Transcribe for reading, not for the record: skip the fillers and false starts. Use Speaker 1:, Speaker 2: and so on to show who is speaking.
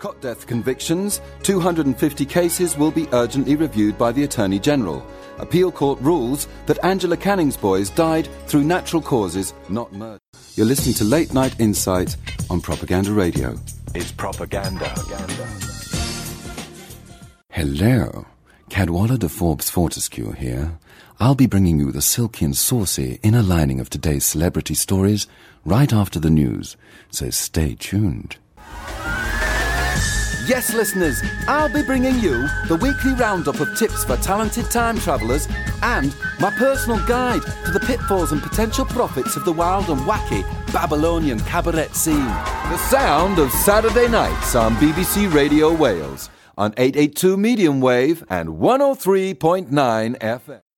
Speaker 1: Cot death convictions, 250 cases will be urgently reviewed by the Attorney General. Appeal Court rules that Angela Canning's boys died through natural causes, not murder. You're listening to Late Night Insight on Propaganda Radio.
Speaker 2: It's propaganda.
Speaker 1: Hello, Cadwallader de Forbes Fortescue here. I'll be bringing you the silky and saucy inner lining of today's celebrity stories right after the news, so stay tuned. Yes, listeners, I'll be bringing you the weekly roundup of tips for talented time travellers and my personal guide to the pitfalls and potential profits of the wild and wacky Babylonian cabaret scene. The sound of Saturday nights on BBC Radio Wales on 882 medium wave and 103.9 FM.